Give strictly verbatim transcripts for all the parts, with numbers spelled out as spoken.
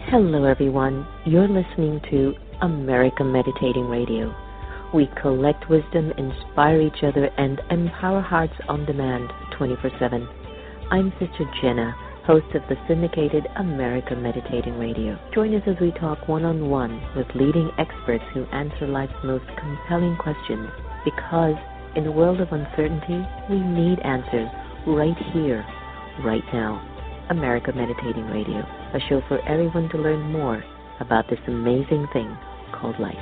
Hello, everyone. You're listening to America Meditating Radio. We collect wisdom, inspire each other, and empower hearts on demand twenty-four seven. I'm Sister Jenna, host of the syndicated America Meditating Radio. Join us as we talk one-on-one with leading experts who answer life's most compelling questions, because in a world of uncertainty, we need answers right here, right now. America Meditating Radio, a show for everyone to learn more about this amazing thing called life.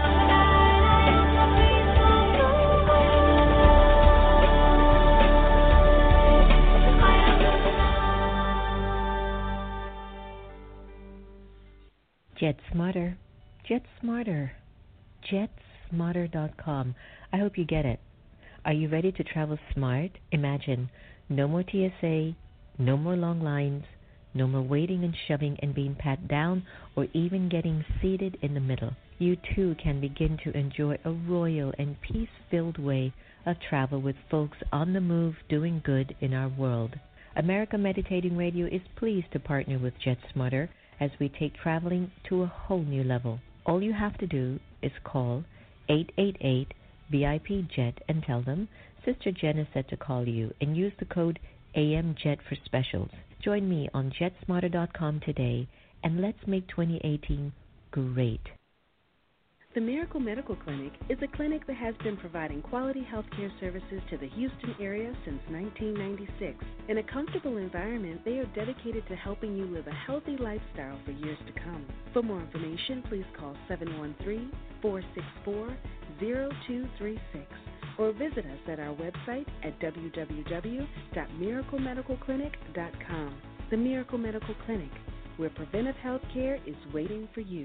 Jet Smarter, Jet Smarter, jet smarter dot com. I hope you get it. Are you ready to travel smart? Imagine no more T S A, no more long lines, no more waiting and shoving and being pat down or even getting seated in the middle. You too can begin to enjoy a royal and peace-filled way of travel with folks on the move doing good in our world. America Meditating Radio is pleased to partner with Jet Smarter as we take traveling to a whole new level. All you have to do is call eight eight eight V I P Jet and tell them Sister Jenna said to call you, and use the code A M Jet for specials. Join me on jet smarter dot com today, and let's make twenty eighteen great. The Miracle Medical Clinic is a clinic that has been providing quality health care services to the Houston area since nineteen ninety-six. In a comfortable environment, they are dedicated to helping you live a healthy lifestyle for years to come. For more information, please call seven one three, four six four, zero two three six or visit us at our website at w w w dot miracle medical clinic dot com. The Miracle Medical Clinic, where preventive health care is waiting for you.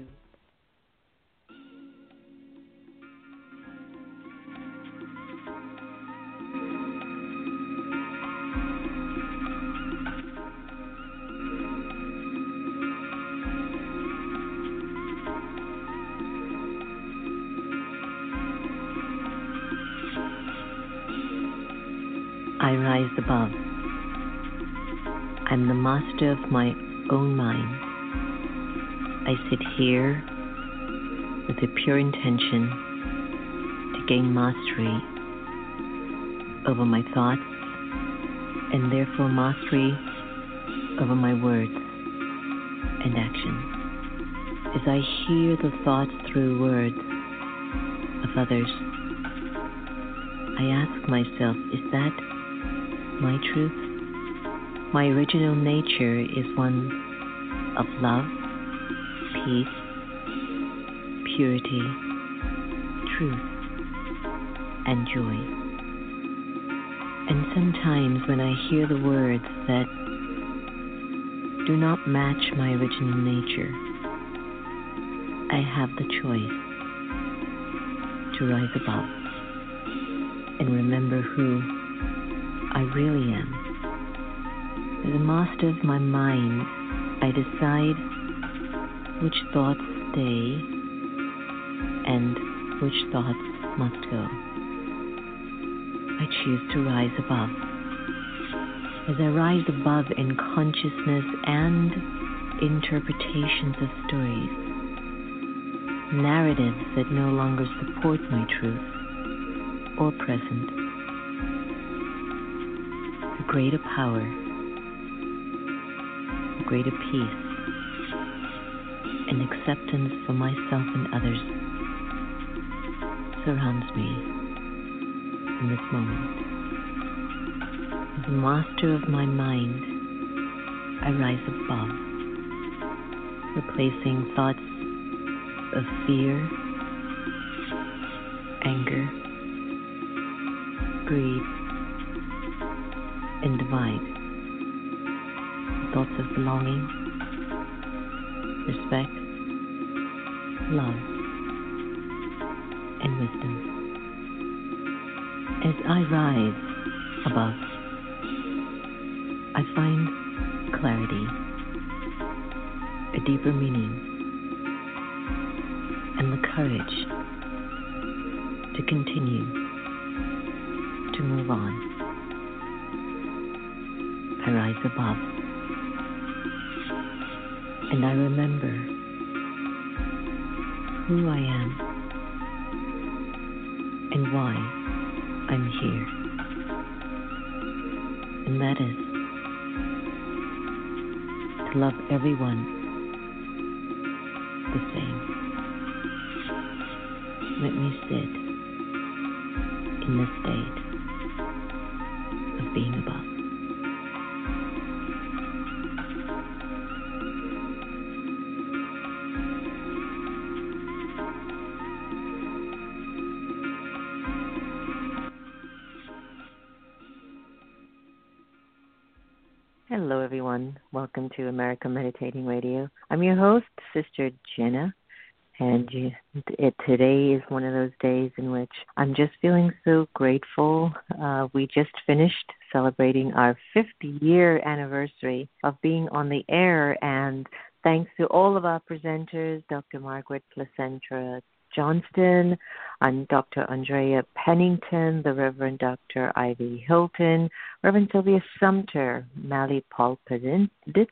I rise above. I'm the master of my own mind. I sit here with a pure intention to gain mastery over my thoughts and therefore mastery over my words and actions. As I hear the thoughts through words of others, I ask myself, is that my truth? My original nature is one of love, peace, purity, truth, and joy. And sometimes when I hear the words that do not match my original nature, I have the choice to rise above and remember who I really am. As a master of my mind, I decide which thoughts stay and which thoughts must go. I choose to rise above. As I rise above in consciousness and interpretations of stories, narratives that no longer support my truth or present, a greater power, a greater peace, and acceptance for myself and others surrounds me in this moment. As a master of my mind, I rise above, replacing thoughts of fear, anger, greed, and divide. Thoughts of belonging, respect, love, and wisdom. As I rise above, I find clarity, a deeper meaning, and the courage to continue to move on. I rise above And I remember who I am and why I'm here. And that is to love everyone the same. Let me sit in the state of being above. Hello, everyone. Welcome to America Meditating Radio. I'm your host, Sister Jenna, and you, it, today is one of those days in which I'm just feeling so grateful. Uh, we just finished celebrating our fifty-year anniversary of being on the air, and thanks to all of our presenters, Doctor Margaret Placentra Johnston, and Doctor Andrea Pennington, the Reverend Doctor Ivy Hilton, Reverend Sylvia Sumter, Mally Paul-Pedin,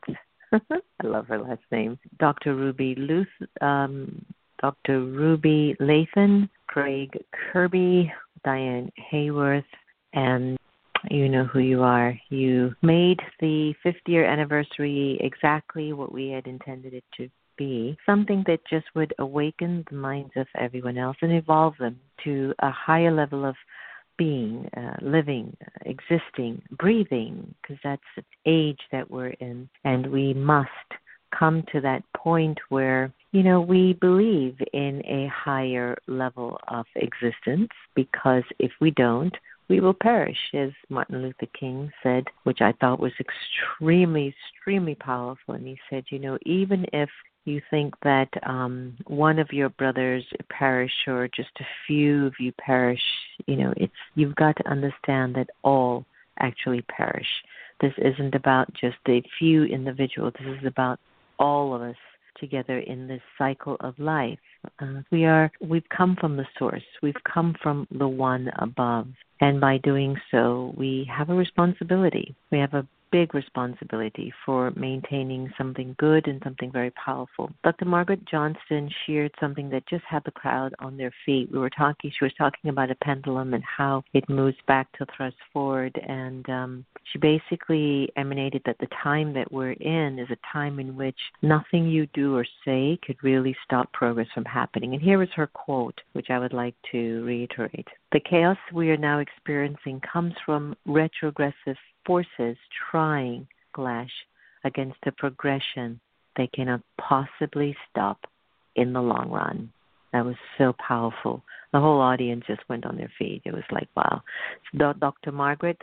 I love her last name, Doctor Ruby Luth, um, Doctor Ruby Lathan, Craig Kirby, Diane Hayworth, and you know who you are. You made the fiftieth anniversary exactly what we had intended it to be, something that just would awaken the minds of everyone else and evolve them to a higher level of being, uh, living, uh, existing, breathing, because that's the age that we're in. And we must come to that point where, you know, we believe in a higher level of existence, because if we don't, we will perish, as Martin Luther King said, which I thought was extremely, extremely powerful. And he said, you know, even if you think that um, one of your brothers perish or just a few of you perish, you know, it's you've got to understand that all actually perish. This isn't about just a few individuals. This is about all of us together in this cycle of life. Uh, we are, we've come from the source. We've come from the one above. And by doing so, we have a responsibility. We have a big responsibility for maintaining something good and something very powerful. Doctor Margaret Johnston shared something that just had the crowd on their feet. We were talking, she was talking about a pendulum and how it moves back to thrust forward. And um, she basically emanated that the time that we're in is a time in which nothing you do or say could really stop progress from happening. And here is her quote, which I would like to reiterate. The chaos we are now experiencing comes from retrogressive forces trying clash against a progression they cannot possibly stop in the long run. That was so powerful. The whole audience just went on their feet. It was like, wow. So Doctor Margaret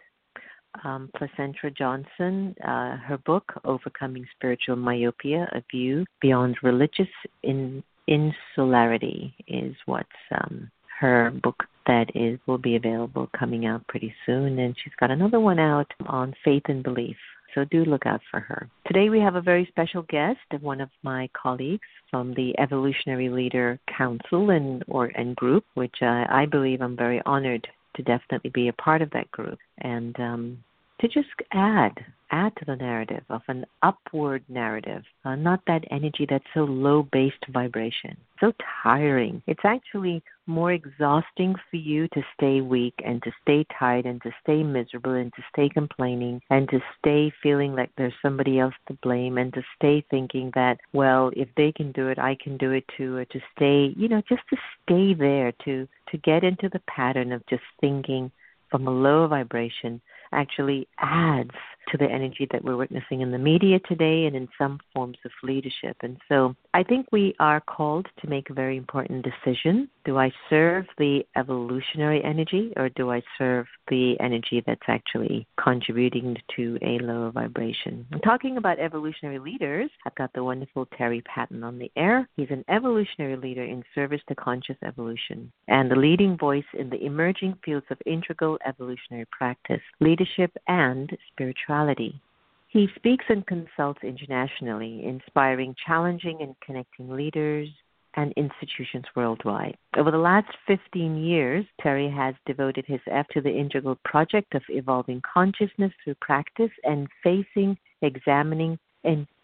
um, Placentra Johnson, uh, her book, Overcoming Spiritual Myopia, A View Beyond Religious in- Insularity, is what's um, her book that is will be available coming out pretty soon. And she's got another one out on faith and belief. So do look out for her. Today we have a very special guest, one of my colleagues from the Evolutionary Leader Council and or and group, which uh, I believe I'm very honored to definitely be a part of that group. And um, to just add, add to the narrative of an upward narrative, uh, not that energy that's so low-based vibration, so tiring. It's actually more exhausting for you to stay weak and to stay tired and to stay miserable and to stay complaining and to stay feeling like there's somebody else to blame and to stay thinking that, well, if they can do it, I can do it too, or to stay, you know, just to stay there, to, to get into the pattern of just thinking from a low vibration actually adds to the energy that we're witnessing in the media today and in some forms of leadership. And so I think we are called to make a very important decision. Do I serve the evolutionary energy, or do I serve the energy that's actually contributing to a lower vibration? I'm talking about evolutionary leaders. I've got the wonderful Terry Patton on the air. He's an evolutionary leader in service to conscious evolution and the leading voice in the emerging fields of integral evolutionary practice, leadership, and spirituality. He speaks and consults internationally, inspiring, challenging, and connecting leaders and institutions worldwide. Over the last fifteen years, Terry has devoted his effort to the integral project of evolving consciousness through practice and facing, examining, and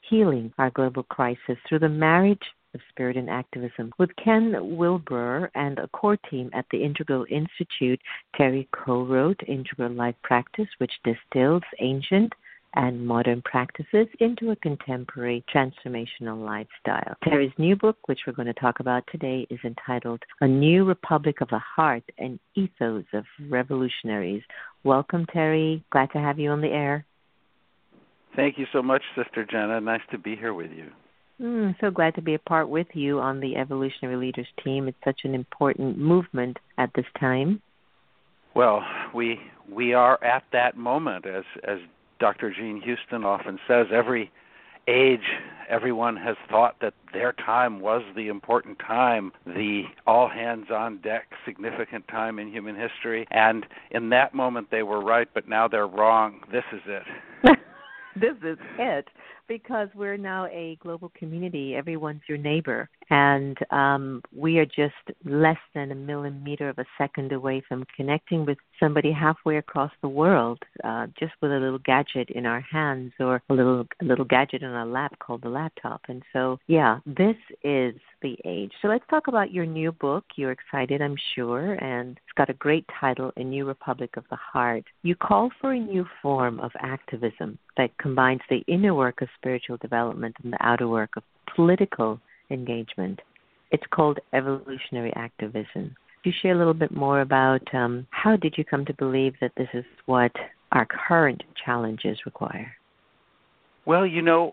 healing our global crisis through the marriage of spirit and activism. With Ken Wilbur and a core team at the Integral Institute, Terry co-wrote Integral Life Practice, which distills ancient and modern practices into a contemporary transformational lifestyle. Terry's new book, which we're going to talk about today, is entitled A New Republic of the Heart, an Ethos of Revolutionaries. Welcome, Terry. Glad to have you on the air. Thank you so much, Sister Jenna. Nice to be here with you. Mm, so glad to be a part with you on the Evolutionary Leaders team. It's such an important movement at this time. Well, we we are at that moment, as as Doctor Jean Houston often says. Every age, everyone has thought that their time was the important time, the all-hands-on-deck significant time in human history. And in that moment, they were right, but now they're wrong. This is it. This is it, because we're now a global community. Everyone's your neighbor. And um, we are just less than a millimeter of a second away from connecting with somebody halfway across the world, uh, just with a little gadget in our hands or a little a little gadget in our lap called the laptop. And so, yeah, this is the age. So let's talk about your new book. You're excited, I'm sure, and it's got a great title, A New Republic of the Heart. You call for a new form of activism that combines the inner work of spiritual development and the outer work of political engagement. It's called evolutionary activism. Could you share a little bit more about um, how did you come to believe that this is what our current challenges require? Well, you know,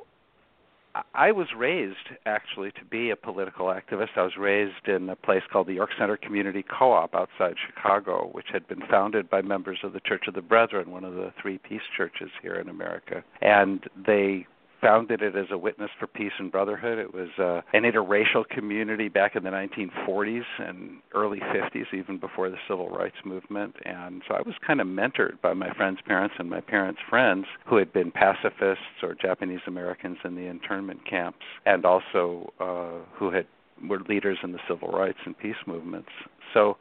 I was raised, actually, to be a political activist. I was raised in a place called the York Center Community Co-op outside Chicago, which had been founded by members of the Church of the Brethren, one of the three peace churches here in America. And they founded it as a witness for peace and brotherhood. It was uh, an interracial community back in the nineteen forties and early fifties, even before the civil rights movement. And so I was kind of mentored by my friends' parents and my parents' friends who had been pacifists or Japanese Americans in the internment camps, and also uh, who had were leaders in the civil rights and peace movements. So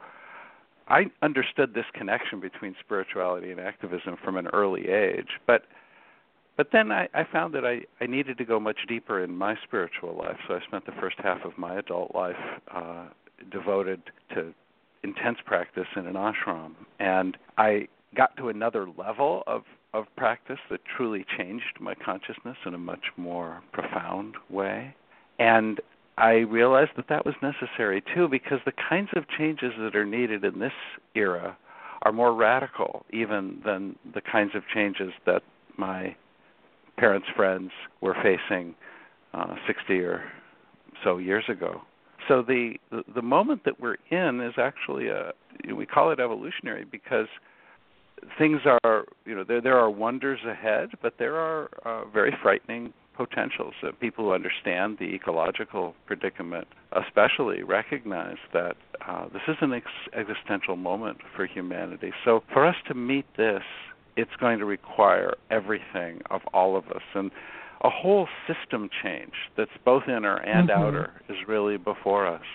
I understood this connection between spirituality and activism from an early age. But But then I, I found that I, I needed to go much deeper in my spiritual life, so I spent the first half of my adult life uh, devoted to intense practice in an ashram. And I got to another level of, of practice that truly changed my consciousness in a much more profound way. And I realized that that was necessary, too, because the kinds of changes that are needed in this era are more radical even than the kinds of changes that my parents' friends were facing uh, sixty or so years ago. So the, the the moment that we're in is actually a, we call it evolutionary because things are, you know, there there are wonders ahead, but there are uh, very frightening potentials. Uh, people who understand the ecological predicament especially recognize that uh, this is an ex- existential moment for humanity. So for us to meet this, it's going to require everything of all of us. And a whole system change that's both inner and mm-hmm. outer is really before us.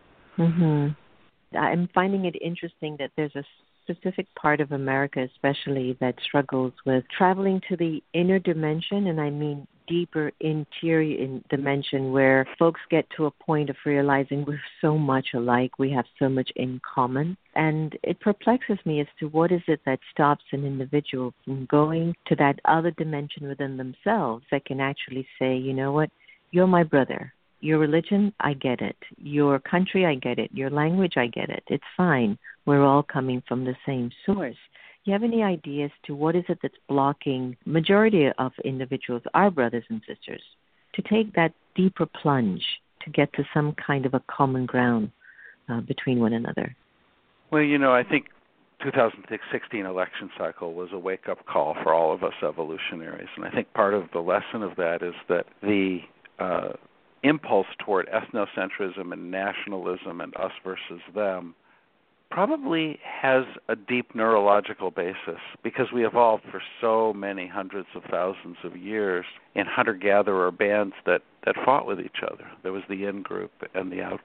Mm-hmm. I'm finding it interesting that there's a specific part of America especially that struggles with traveling to the inner dimension, and I mean deeper interior in dimension where folks get to a point of realizing we're so much alike, we have so much in common. And it perplexes me as to what is it that stops an individual from going to that other dimension within themselves that can actually say, you know what, you're my brother. Your religion, I get it. Your country, I get it. Your language, I get it. It's fine. We're all coming from the same source. Do you have any ideas to what is it that's blocking majority of individuals, our brothers and sisters, to take that deeper plunge to get to some kind of a common ground uh, between one another? Well, you know, I think two thousand sixteen election cycle was a wake-up call for all of us evolutionaries. And I think part of the lesson of that is that the uh, impulse toward ethnocentrism and nationalism and us versus them probably has a deep neurological basis because we evolved for so many hundreds of thousands of years in hunter-gatherer bands that, that fought with each other. There was the in-group and the out-group.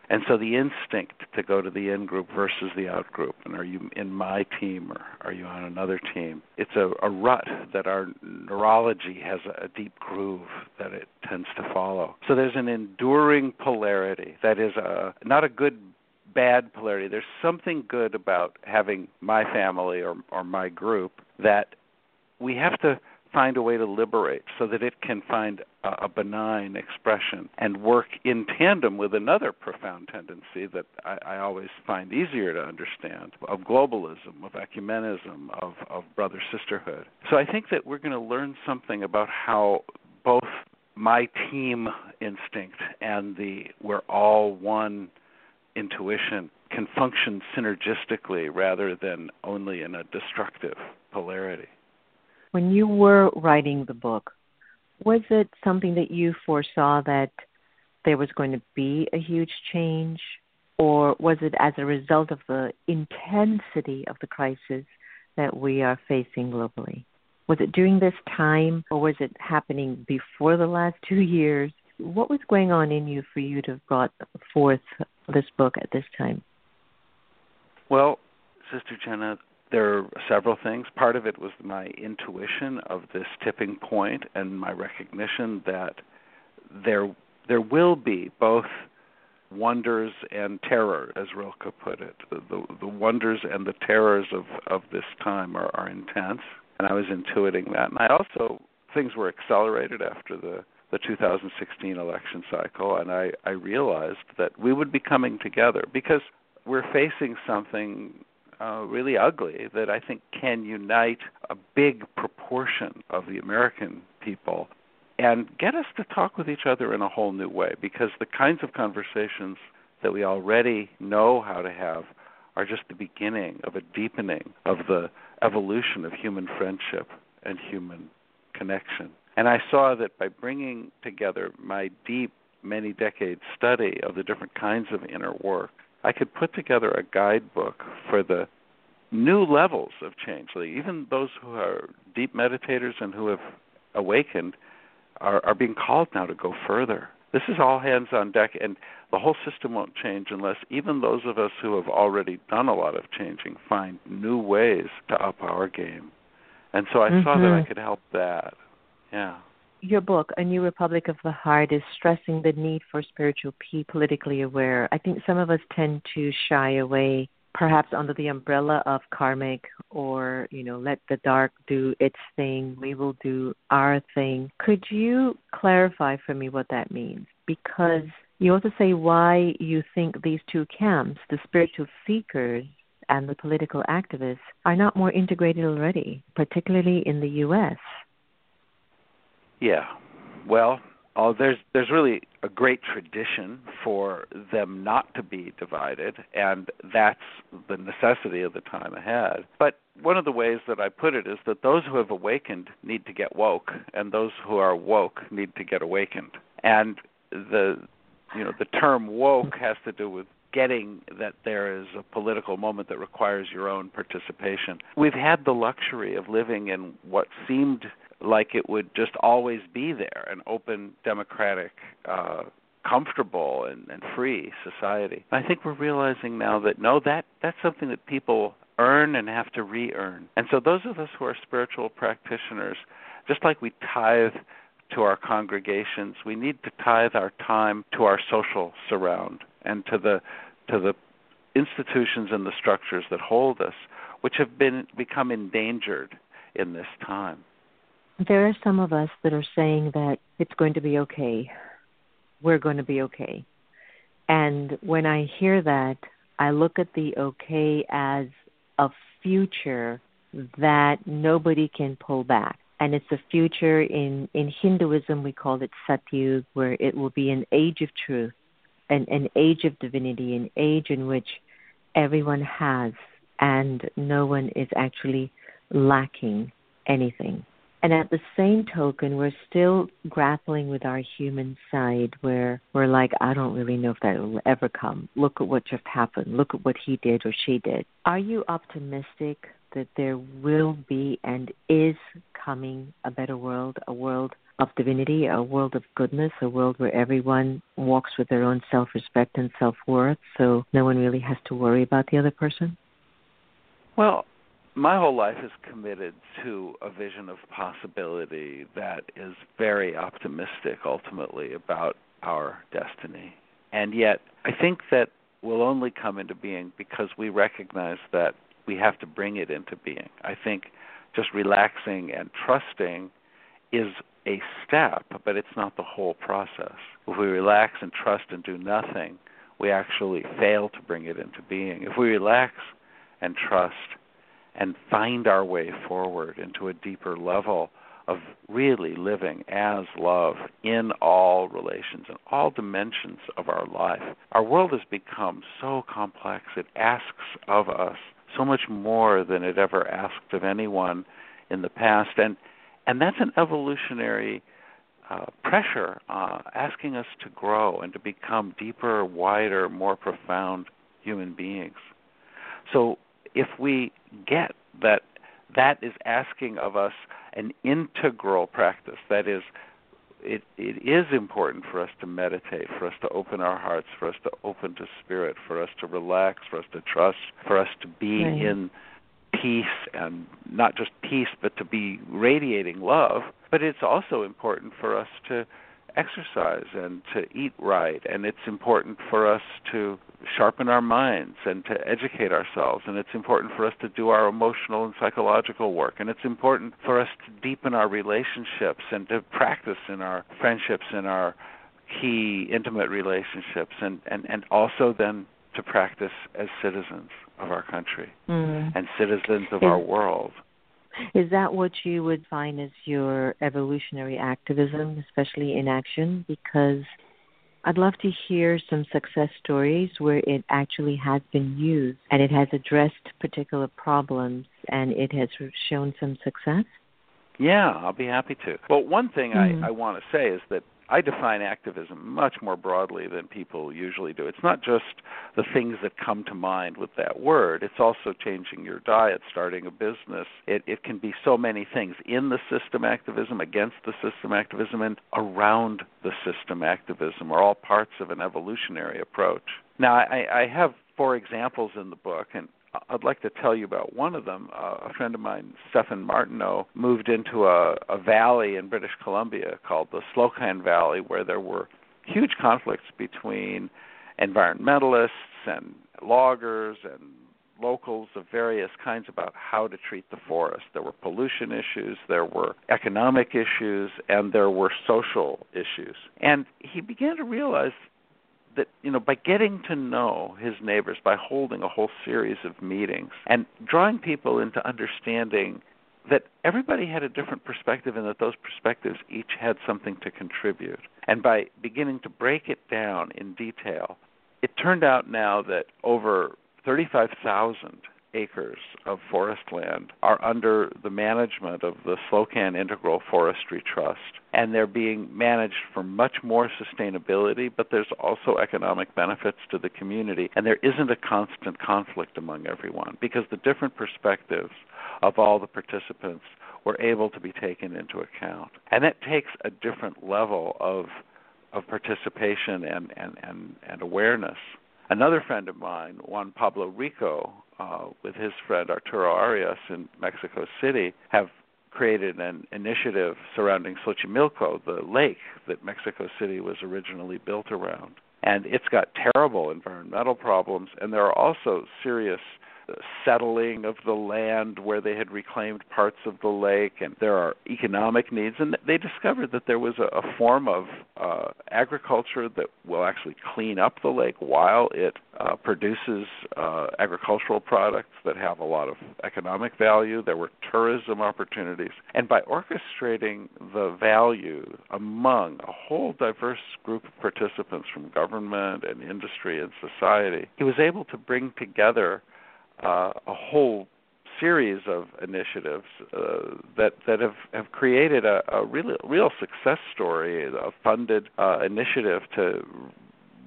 And so the instinct to go to the in-group versus the out-group, and are you in my team or are you on another team? It's a, a rut that our neurology has a, a deep groove that it tends to follow. So there's an enduring polarity that is a, not a good, bad polarity. There's something good about having my family or, or my group that we have to find a way to liberate so that it can find a, a benign expression and work in tandem with another profound tendency that I, I always find easier to understand, of globalism, of ecumenism, of, of brother-sisterhood. So I think that we're going to learn something about how both my team instinct and the we're all one intuition can function synergistically rather than only in a destructive polarity. When you were writing the book, was it something that you foresaw that there was going to be a huge change, or was it as a result of the intensity of the crisis that we are facing globally? Was it during this time, or was it happening before the last two years? What was going on in you for you to have brought forth this book at this time? Well, Sister Jenna, there are several things. Part of it was my intuition of this tipping point and my recognition that there there will be both wonders and terror, as Rilke put it. The, the, the wonders and the terrors of, of this time are, are intense, and I was intuiting that. And I also, things were accelerated after the, the two thousand sixteen election cycle, and I, I realized that we would be coming together because we're facing something Uh, really ugly that I think can unite a big proportion of the American people and get us to talk with each other in a whole new way, because the kinds of conversations that we already know how to have are just the beginning of a deepening of the evolution of human friendship and human connection. And I saw that by bringing together my deep, many decades study of the different kinds of inner work, I could put together a guidebook for the new levels of change. Like even those who are deep meditators and who have awakened are, are being called now to go further. This is all hands on deck, and the whole system won't change unless even those of us who have already done a lot of changing find new ways to up our game. And so I mm-hmm. saw that I could help that. Yeah. Your book, A New Republic of the Heart, is stressing the need for spiritual be politically aware. I think some of us tend to shy away, perhaps under the umbrella of karmic, or, you know, let the dark do its thing, we will do our thing. Could you clarify for me what that means? Because you also say why you think these two camps, the spiritual seekers and the political activists, are not more integrated already, particularly in the U S Yeah, well, oh, there's there's really a great tradition for them not to be divided, and that's the necessity of the time ahead. But one of the ways that I put it is that those who have awakened need to get woke, and those who are woke need to get awakened. And the you know the term woke has to do with getting that there is a political moment that requires your own participation. We've had the luxury of living in what seemed like it would just always be there, an open, democratic, uh, comfortable, and, and free society. I think we're realizing now that, no, that that's something that people earn and have to re-earn. And so those of us who are spiritual practitioners, just like we tithe to our congregations, we need to tithe our time to our social surround and to the to the institutions and the structures that hold us, which have been become endangered in this time. There are some of us that are saying that it's going to be okay. We're going to be okay. And when I hear that, I look at the okay as a future that nobody can pull back. And it's a future, in, in Hinduism, we call it Satyug, where it will be an age of truth, an, an age of divinity, an age in which everyone has and no one is actually lacking anything. And at the same token, we're still grappling with our human side where we're like, I don't really know if that will ever come. Look at what just happened. Look at what he did or she did. Are you optimistic that there will be and is coming a better world, a world of divinity, a world of goodness, a world where everyone walks with their own self-respect and self-worth, so no one really has to worry about the other person? Well, my whole life is committed to a vision of possibility that is very optimistic, ultimately, about our destiny. And yet, I think that will only come into being because we recognize that we have to bring it into being. I think just relaxing and trusting is a step, but it's not the whole process. If we relax and trust and do nothing, we actually fail to bring it into being. If we relax and trust and find our way forward into a deeper level of really living as love in all relations and all dimensions of our life, our world has become so complex. It asks of us so much more than it ever asked of anyone in the past. And and that's an evolutionary uh, pressure uh, asking us to grow and to become deeper, wider, more profound human beings. So if we get that that is asking of us an integral practice, that is, it, it is important for us to meditate, for us to open our hearts, for us to open to spirit, for us to relax, for us to trust, for us to be right. in peace, and not just peace, but to be radiating love. But it's also important for us to exercise and to eat right, and it's important for us to sharpen our minds and to educate ourselves, and it's important for us to do our emotional and psychological work, and it's important for us to deepen our relationships and to practice in our friendships and our key intimate relationships, and, and, and also then to practice as citizens of our country mm. and citizens of is, our world. Is that what you would find as your evolutionary activism, especially in action? Because I'd love to hear some success stories where it actually has been used and it has addressed particular problems and it has shown some success. Yeah, I'll be happy to. Well, one thing mm. I, I want to say is that I define activism much more broadly than people usually do. It's not just the things that come to mind with that word. It's also changing your diet, starting a business. It, it can be so many things. In the system activism, against the system activism, and around the system activism are all parts of an evolutionary approach. Now, I, I have four examples in the book, and I'd like to tell you about one of them. Uh, a friend of mine, Stephan Martineau, moved into a, a valley in British Columbia called the Slocan Valley, where there were huge conflicts between environmentalists and loggers and locals of various kinds about how to treat the forest. There were pollution issues, there were economic issues, and there were social issues. And he began to realize that, you know, by getting to know his neighbors, by holding a whole series of meetings and drawing people into understanding that everybody had a different perspective and that those perspectives each had something to contribute. And by beginning to break it down in detail, it turned out now that over thirty-five thousand acres of forest land are under the management of the Slocan Integral Forestry Trust, and they're being managed for much more sustainability, but there's also economic benefits to the community, and there isn't a constant conflict among everyone because the different perspectives of all the participants were able to be taken into account. And that takes a different level of of participation and, and, and, and awareness. Another friend of mine, Juan Pablo Rico, uh, with his friend Arturo Arias in Mexico City, have created an initiative surrounding Xochimilco, the lake that Mexico City was originally built around. And it's got terrible environmental problems, and there are also serious settling of the land where they had reclaimed parts of the lake, and there are economic needs. And they discovered that there was a, a form of uh, agriculture that will actually clean up the lake while it uh, produces uh, agricultural products that have a lot of economic value. There were tourism opportunities. And by orchestrating the value among a whole diverse group of participants from government and industry and society, he was able to bring together Uh, a whole series of initiatives uh, that that have, have created a, a real real success story, a funded uh, initiative to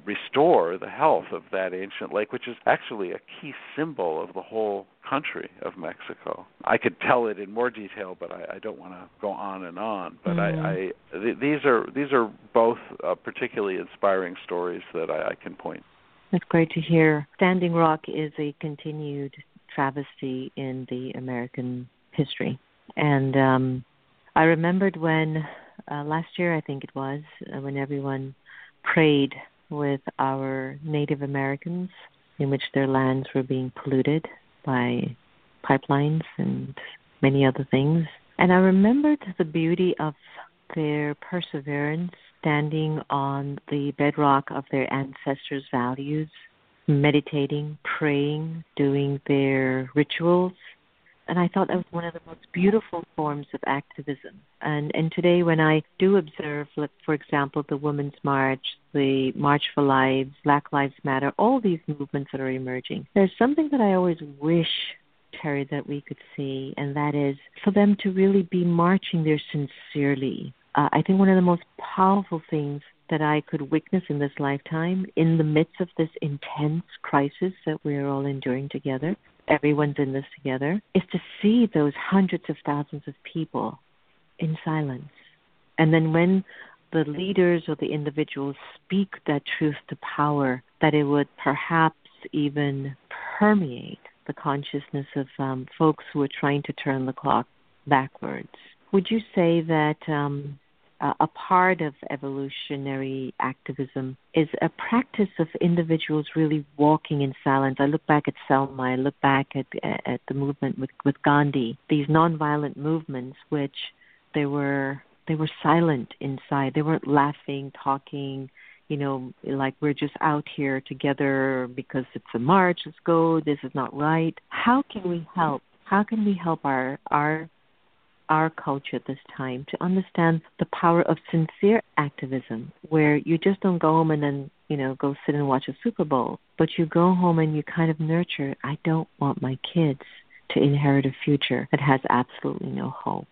restore the health of that ancient lake, which is actually a key symbol of the whole country of Mexico. I could tell it in more detail, but I, I don't want to go on and on. But mm. I, I th- these are these are both uh, particularly inspiring stories that I, I can point. That's great to hear. Standing Rock is a continued travesty in the American history, and um, I remembered when uh, last year, I think it was, uh, when everyone prayed with our Native Americans, in which their lands were being polluted by pipelines and many other things. And I remembered the beauty of their perseverance, standing on the bedrock of their ancestors' values, meditating, praying, doing their rituals. And I thought that was one of the most beautiful forms of activism. And and today when I do observe, like, for example, the Women's March, the March for Lives, Black Lives Matter, all these movements that are emerging, there's something that I always wish, Terry, that we could see, and that is for them to really be marching there sincerely. Uh, I think one of the most powerful things that I could witness in this lifetime, in the midst of this intense crisis that we're all enduring together, everyone's in this together, is to see those hundreds of thousands of people in silence. And then when the leaders or the individuals speak that truth to power, that it would perhaps even permeate the consciousness of um, folks who are trying to turn the clock backwards. Would you say that um, uh, a part of evolutionary activism is a practice of individuals really walking in silence? I look back at Selma, I look back at at the movement with, with Gandhi, these nonviolent movements which they were they were silent inside. They weren't laughing, talking, you know, like we're just out here together because it's a march, let's go, this is not right. How can we help? How can we help our our our culture at this time to understand the power of sincere activism, where you just don't go home and then, you know, go sit and watch a Super Bowl, but you go home and you kind of nurture, I don't want my kids to inherit a future that has absolutely no hope.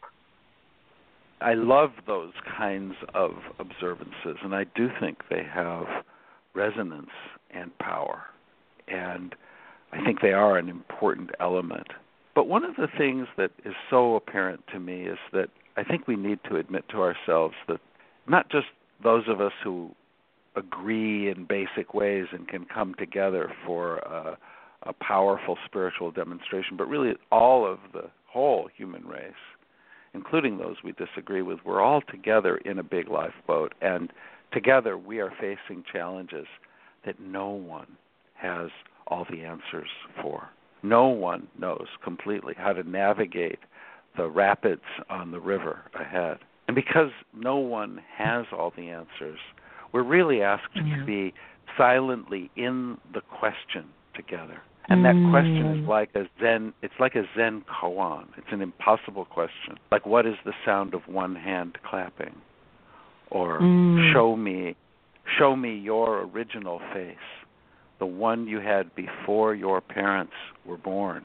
I love those kinds of observances, and I do think they have resonance and power, and I think they are an important element. But one of the things that is so apparent to me is that I think we need to admit to ourselves that not just those of us who agree in basic ways and can come together for a, a powerful spiritual demonstration, but really all of the whole human race, including those we disagree with, we're all together in a big lifeboat, and together we are facing challenges that no one has all the answers for. No one knows completely how to navigate the rapids on the river ahead. And because no one has all the answers, we're really asked yeah. to be silently in the question together. And that question is like a Zen, it's like a Zen koan. It's an impossible question. Like, what is the sound of one hand clapping? Or mm. show me, show me your original face, the one you had before your parents were born.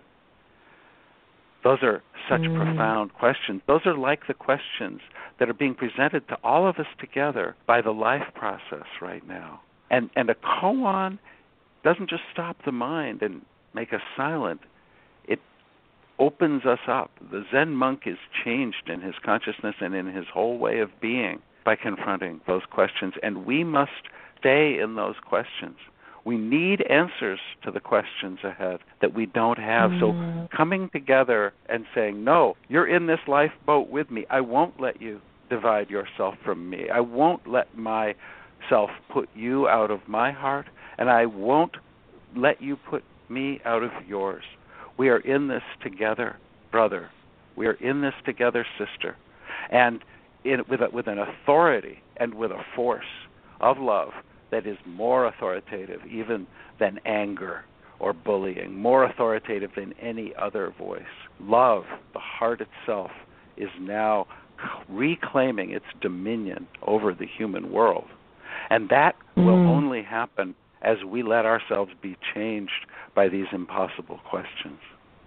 Those are such mm. profound questions. Those are like the questions that are being presented to all of us together by the life process right now. And and a koan doesn't just stop the mind and make us silent. It opens us up. The Zen monk is changed in his consciousness and in his whole way of being by confronting those questions. And we must stay in those questions. We need answers to the questions ahead that we don't have. Mm. So coming together and saying, no, you're in this lifeboat with me. I won't let you divide yourself from me. I won't let myself put you out of my heart, and I won't let you put me out of yours. We are in this together, brother. We are in this together, sister. And in, with, a, with an authority and with a force of love that is more authoritative even than anger or bullying, more authoritative than any other voice. Love, the heart itself, is now reclaiming its dominion over the human world. And that mm. will only happen as we let ourselves be changed by these impossible questions.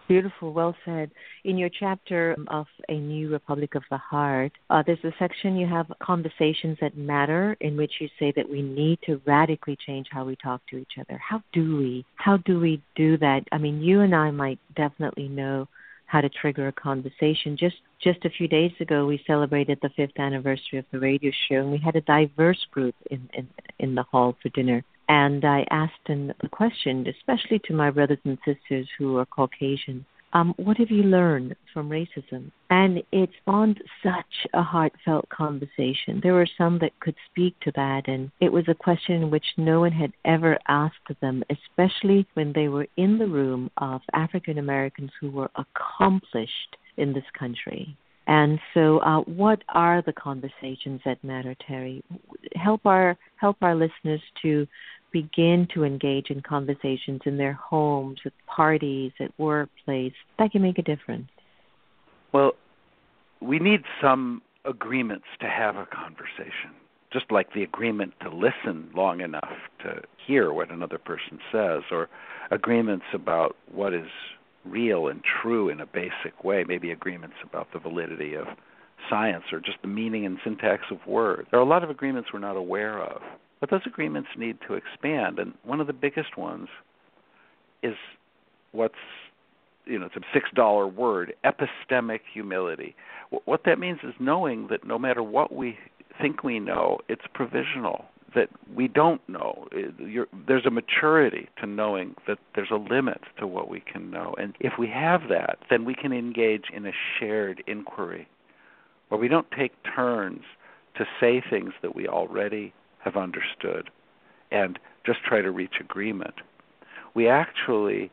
Beautiful, well said. In your chapter of A New Republic of the Heart, uh, there's a section you have Conversations That Matter, in which you say that we need to radically change how we talk to each other. How do we? How do we do that? I mean, you and I might definitely know how to trigger a conversation. Just just a few days ago, we celebrated the fifth anniversary of the radio show, and we had a diverse group in, in, in the hall for dinner. And I asked an, a question, especially to my brothers and sisters who are Caucasian, um, what have you learned from racism? And it spawned such a heartfelt conversation. There were some that could speak to that, and it was a question in which no one had ever asked them, especially when they were in the room of African Americans who were accomplished in this country. And so uh, what are the conversations that matter, Terry? Help our help our listeners to begin to engage in conversations in their homes, at parties, at workplace, that can make a difference. Well, we need some agreements to have a conversation, just like the agreement to listen long enough to hear what another person says, or agreements about what is real and true in a basic way, maybe agreements about the validity of science or just the meaning and syntax of words. There are a lot of agreements we're not aware of, but those agreements need to expand, and one of the biggest ones is what's, you know, it's a six dollar word, epistemic humility. What that means is knowing that no matter what we think we know, it's provisional, that we don't know. You're, there's a maturity to knowing that there's a limit to what we can know. And if we have that, then we can engage in a shared inquiry where we don't take turns to say things that we already have understood and just try to reach agreement. We actually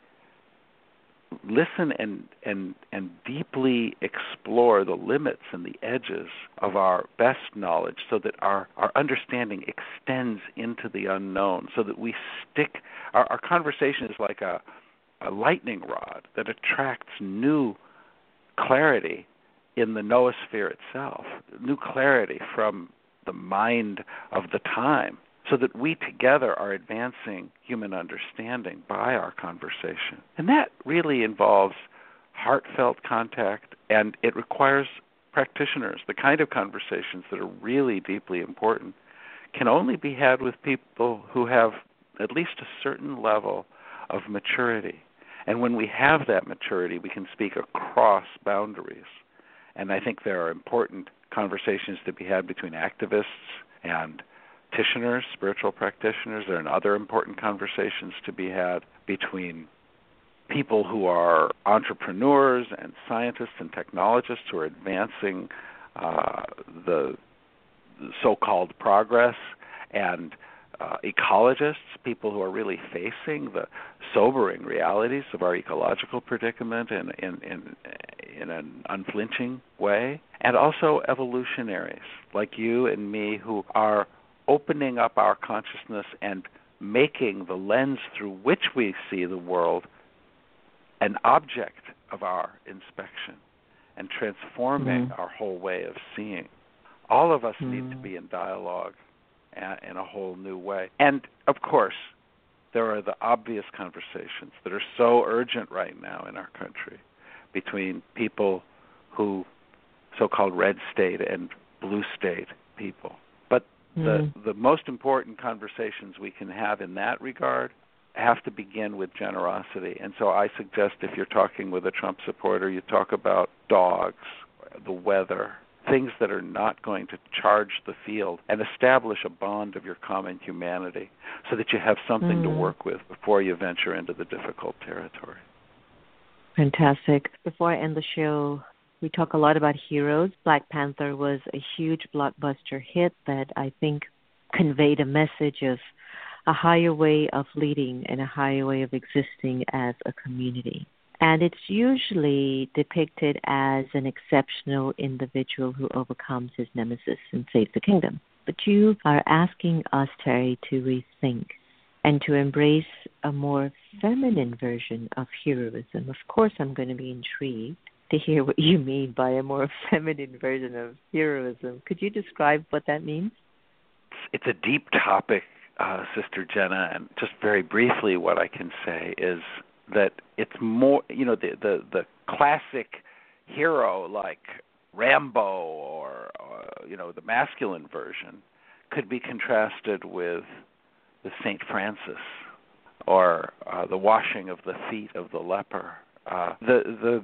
listen and, and, and deeply explore the limits and the edges of our best knowledge so that our, our understanding extends into the unknown, so that we stick, our, our conversation is like a, a lightning rod that attracts new clarity in the noosphere itself, new clarity from the mind of the time, so that we together are advancing human understanding by our conversation. And that really involves heartfelt contact, and it requires practitioners. The kind of conversations that are really deeply important can only be had with people who have at least a certain level of maturity. And when we have that maturity, we can speak across boundaries. And I think there are important conversations to be had between activists and practitioners, spiritual practitioners. There are other important conversations to be had between people who are entrepreneurs and scientists and technologists who are advancing uh, the so-called progress, and uh, ecologists, people who are really facing the sobering realities of our ecological predicament in, in, in, in an unflinching way, and also evolutionaries like you and me who are opening up our consciousness and making the lens through which we see the world an object of our inspection and transforming mm. our whole way of seeing. All of us mm. need to be in dialogue in a whole new way. And, of course, there are the obvious conversations that are so urgent right now in our country between people who, so-called red state and blue state people. But mm. the, the most important conversations we can have in that regard have to begin with generosity. And so I suggest if you're talking with a Trump supporter, you talk about dogs, the weather, things that are not going to charge the field, and establish a bond of your common humanity so that you have something mm. to work with before you venture into the difficult territory. Fantastic. Before I end the show, we talk a lot about heroes. Black Panther was a huge blockbuster hit that I think conveyed a message of a higher way of leading and a higher way of existing as a community. And it's usually depicted as an exceptional individual who overcomes his nemesis and saves the kingdom. But you are asking us, Terry, to rethink and to embrace a more feminine version of heroism. Of course, I'm going to be intrigued to hear what you mean by a more feminine version of heroism. Could you describe what that means? It's a deep topic, uh, Sister Jenna, and just very briefly what I can say is that it's more, you know, the the, the classic hero like Rambo or, or, you know, the masculine version could be contrasted with the Saint Francis or uh, the washing of the feet of the leper. Uh, the the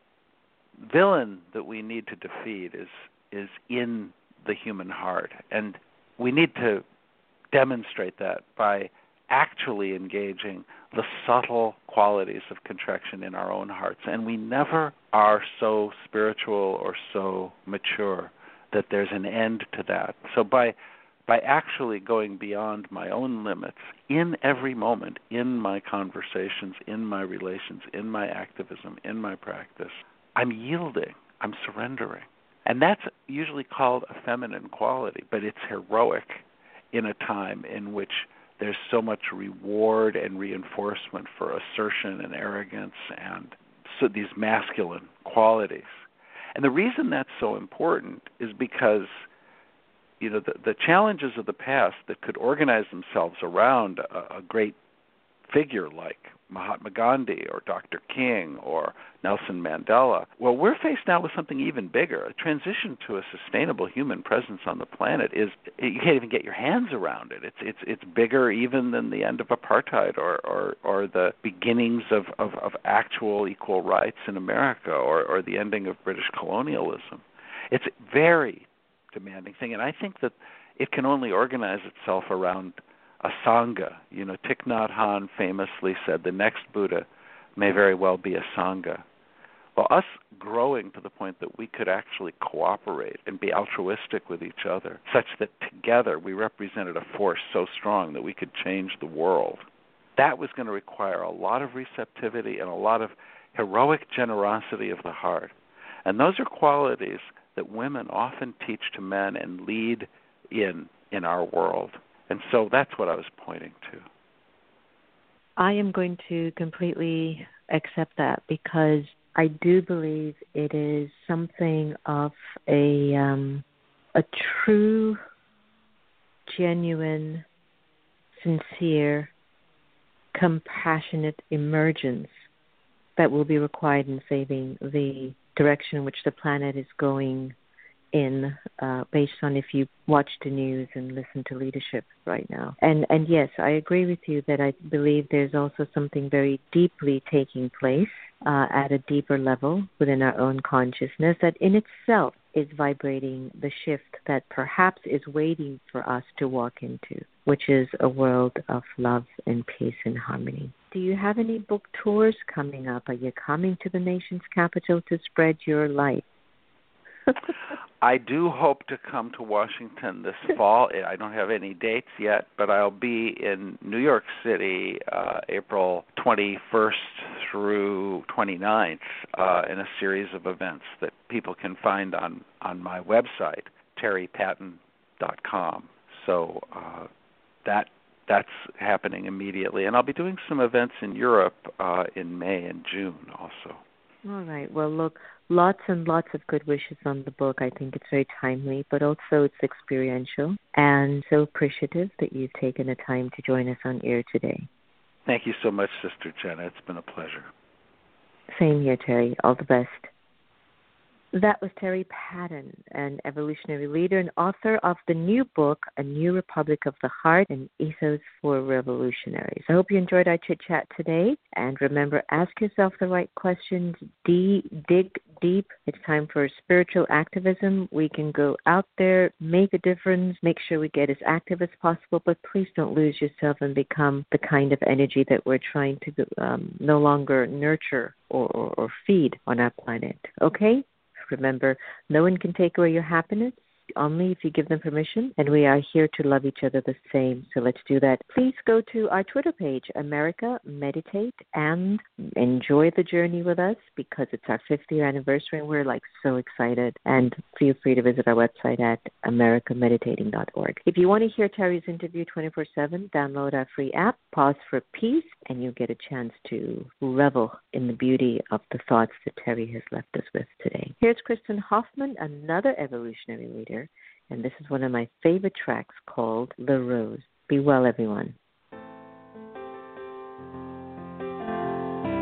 villain that we need to defeat is is in the human heart, and we need to demonstrate that by actually engaging the subtle qualities of contrition in our own hearts. And we never are so spiritual or so mature that there's an end to that. So by by actually going beyond my own limits in every moment, in my conversations, in my relations, in my activism, in my practice, I'm yielding, I'm surrendering. And that's usually called a feminine quality, but it's heroic in a time in which there's so much reward and reinforcement for assertion and arrogance and so these masculine qualities. And the reason that's so important is because, you know, the, the challenges of the past that could organize themselves around a, a great figure like Mahatma Gandhi or Doctor King or Nelson Mandela, well, we're faced now with something even bigger. A transition to a sustainable human presence on the planet is, you can't even get your hands around it. It's it's it's bigger even than the end of apartheid or or, or the beginnings of, of, of actual equal rights in America or, or the ending of British colonialism. It's a very demanding thing, and I think that it can only organize itself around a Sangha. You know, Thich Nhat Hanh famously said, the next Buddha may very well be a Sangha. Well, us growing to the point that we could actually cooperate and be altruistic with each other, such that together we represented a force so strong that we could change the world, that was going to require a lot of receptivity and a lot of heroic generosity of the heart. And those are qualities that women often teach to men and lead in in our world. And so that's what I was pointing to. I am going to completely accept that because I do believe it is something of a um, a true, genuine, sincere, compassionate emergence that will be required in saving the direction in which the planet is going in, uh, based on if you watch the news and listen to leadership right now. And and yes, I agree with you that I believe there's also something very deeply taking place uh, at a deeper level within our own consciousness that in itself is vibrating the shift that perhaps is waiting for us to walk into, which is a world of love and peace and harmony. Do you have any book tours coming up? Are you coming to the nation's capital to spread your light? I do hope to come to Washington this fall. I don't have any dates yet, but I'll be in New York City uh, April twenty-first through twenty-ninth uh, in a series of events that people can find on, on my website, terry patton dot com. So uh, that that's happening immediately. And I'll be doing some events in Europe uh, in May and June also. All right. Well, look, lots and lots of good wishes on the book. I think it's very timely, but also it's experiential, and so appreciative that you've taken the time to join us on air today. Thank you so much, Sister Jenna. It's been a pleasure. Same here, Terry. All the best. That was Terry Patton, an evolutionary leader and author of the new book, A New Republic of the Heart, an Ethos for Revolutionaries. I hope you enjoyed our chit-chat today. And remember, ask yourself the right questions, D- dig deep. It's time for spiritual activism. We can go out there, make a difference, make sure we get as active as possible, but please don't lose yourself and become the kind of energy that we're trying to um, no longer nurture or, or, or feed on our planet. Okay? Remember, no one can take away your happiness, only if you give them permission, and we are here to love each other the same. So let's do that. Please go to our Twitter page, America Meditate, and enjoy the journey with us because it's our fifth year anniversary and we're like so excited. And feel free to visit our website at america meditating dot org. If you want to hear Terry's interview twenty-four seven, download our free app, Pause for Peace, and you'll get a chance to revel in the beauty of the thoughts that Terry has left us with today. Here's Kristen Hoffman, another evolutionary leader, and this is one of my favorite tracks called The Rose. Be well, everyone.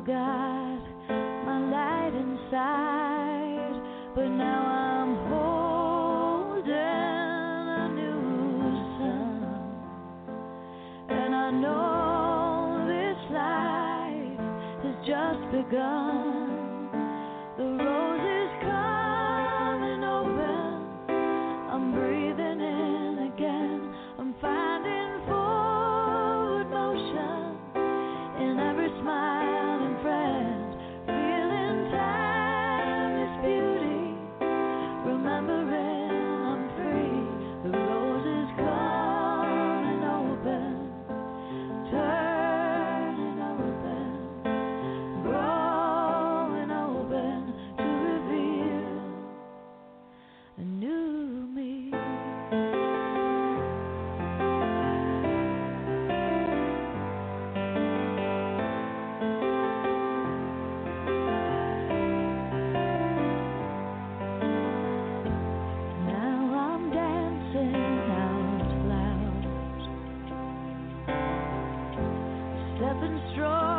forgot my light inside, but now I'm holding a new sun, and I know this life has just begun. The rose is coming open, I'm breathing in again, I'm finding forward motion in every smiling friend, feeling timeless beauty, remembering I'm free. The rose is coming open, turning open, growing open to reveal a new me. Now I'm dancing out loud, stepping strong